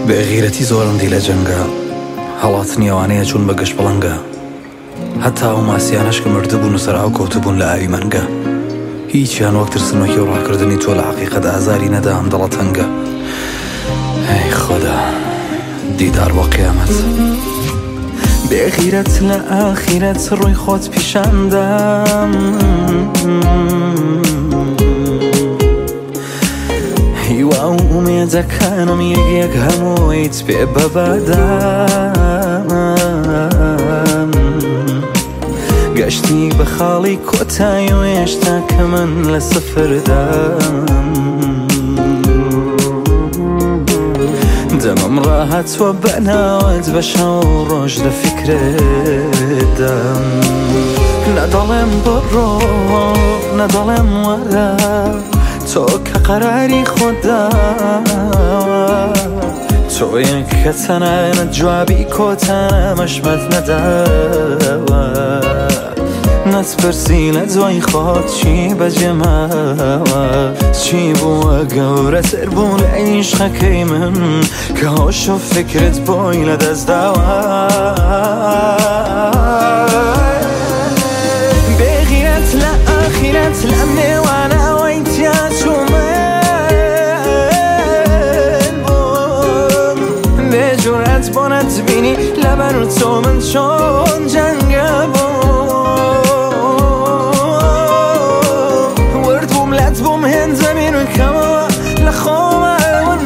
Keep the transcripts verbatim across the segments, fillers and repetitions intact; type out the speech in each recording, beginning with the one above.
بێغیرەتی زۆرم دی لە جەنگە، هەڵات نیێوانەیە چوون بە گەشت بەڵەنگە، هەتا ئەو ماسیانەش کە مردبوون و سەرهاو کەوتبوون لە ئاوی مەنگە، هیچیان وەک ترسنۆکی و ڕاکردنی تۆ لە حەقیقەتدا ئازاری نەدا ئەم دڵە تەنگە. ئەی خۆدا دیدار بۆ قیامەت. بێغیرەت لە ئاخیرەت ڕووی خۆت پیشاندام، هیوا و ئومێدەکانم یەک یەک هەموویت پێ بەبادام، گەشتی بە خاڵی کۆتایی و هێشتا کە من لە سەفردام، دەمەم ڕاهاتوە بەناوت بە شەو ڕۆژ لە فیکرێدام، نەدەڵێم بڕۆ نەدەڵێم وەرە تۆ کە قەراری خۆدا، تۆ یەک کە تەنانەت جوابی کۆتانەمەشمەت نەداوە، نەتپرسی لە دوای خۆت چی بەجێماوە، چی بووە گەورەتر بوو لە عیشقەکەی من کە هۆش و فکرت بۆی لەدەستداوە. بێغیرەت لە ئاخیرەت لەم نێوانەوەی تیاچوومێن بووم، بێجورەت بۆ نەتبینی لەبەر تۆ من چۆن جەنگە بووم، وردبووم لەت بووم هێندە میرکەوە لە خۆمە ون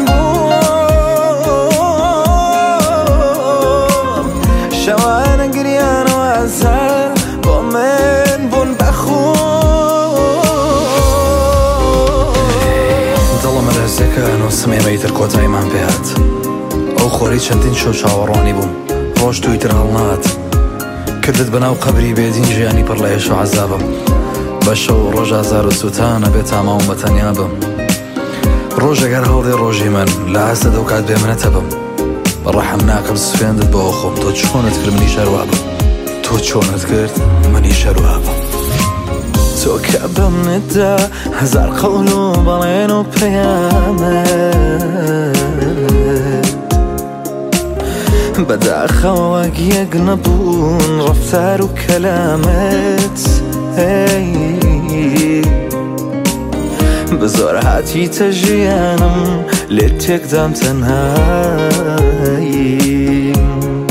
بووم، شەوانە گریانەوە ئەزار بۆ من بوون بەخۆم. دڵم لەرزەکان و سمێمەیتر کۆتاییمان پێهات، ئەو خۆری چەندین شەو چاوەڕوانی بووم، ڕۆژ تویتر هەڵنات کردت بەناو قەبری بێدین ژیانی پڕ لە هێش و عەزابم، بە شەو ڕۆژ ئازار و سوتانە بێت تاماوم بەتەنیا بم، ڕۆژەگەر هەڵدێ ڕۆژی من لە ئاستە دەو کات بێ منەتە بم، بەڕەحم ناکەم سوێندت بەوە خۆم، تۆ چۆنت کرد منی شەروا بم، تۆ چۆنت کرد منی شەروا بم، تۆ کە بەم نەدا هەزار قەول و بەڵێن و پەیامەت، بەداخەوە وەک یەک نەبوون ڕەفتار و کەلامەت، بە زۆر هاتیتە ژیانم لێت تێکدام تەنهاییم،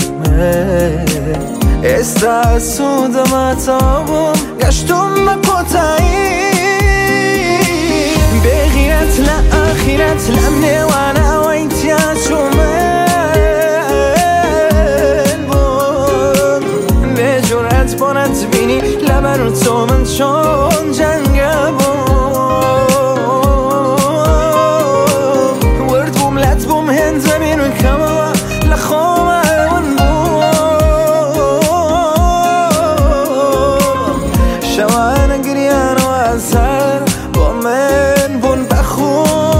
ئێستا سوودەماتەوە بووم گەشتوم بە کۆتایی، بێغیرەت لە ئاخیرەت لەم نێوانەوەی تیاچوومێن بووم، بێجورەت بۆ نەتبینی لەبەر تۆ من چۆن جەنگە بووم، وردبووم لەت بووم هێندە میرکەوە لە خۆمە ون بووم، شەوانە گریانەوە ئەزار بۆ من بوون بەخۆم.